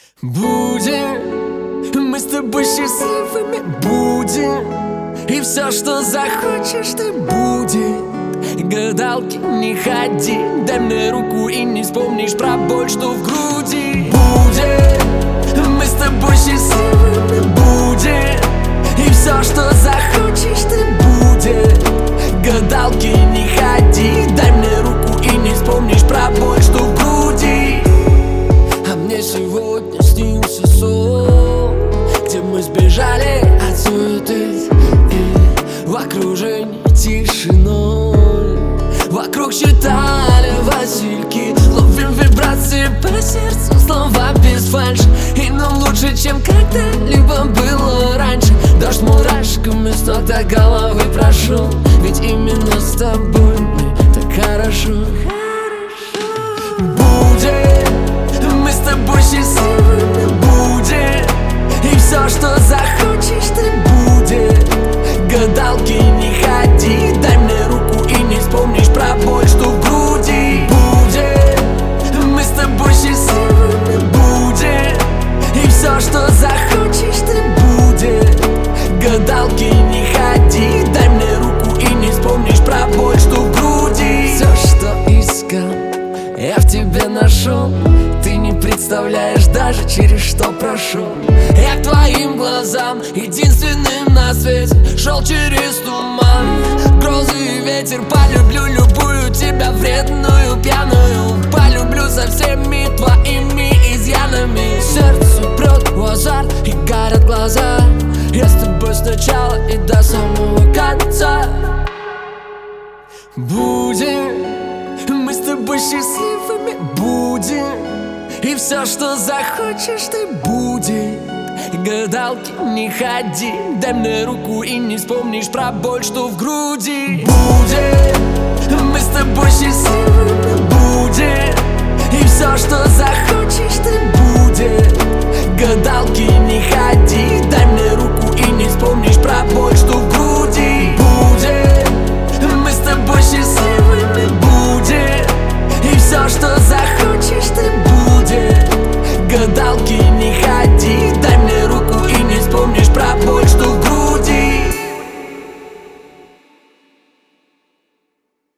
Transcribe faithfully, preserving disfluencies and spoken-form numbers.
Будем мы с тобой счастливыми, будем. И все, что захочешь, ты будет. Гадалки не ходи, дай мне руку и не вспомнишь про боль, что в груди. Будем мы с тобой счастливыми, будем. И все, что захочешь, ты будет. Гадалки не ходи, дай мне руку и не вспомнишь про боль, что в груди. А мне сегодня снился сон, где мы сбежали от суеты и в окружении тишиной. Вокруг считали васильки, ловим вибрации по сердцу, слова без фальши. И нам лучше, чем когда-либо было раньше. Дождь мурашками с ног до головы прошел, ведь именно с тобой мне так хорошо. Будем мы с тобой счастливыми, будем. И все, что захочешь, ты будет. Гадалки не ходи, дай мне руку и не вспомнишь про боль, что в груди. Будем мы с тобой счастливыми, будем. И все, что захочешь, ты будет. Гадалки не ходи, дай мне руку и не вспомнишь про боль, что в груди. Все, что искал, я в тебе нашел. Ты не представляешь даже, через что прошел. Я к твоим глазам, единственным на свете, шел через туман, грозы и ветер. Полюблю любую тебя, вредную, пьяную. Полюблю со всеми твоими изъянами. Сердце прет в азарт и горят глаза. Я с тобой сначала и до самого конца. Будем мы с тобой счастливыми, будем. И все, что захочешь, ты будет. Гадалки не ходи, дай мне руку и не вспомнишь про боль, что в груди. Будем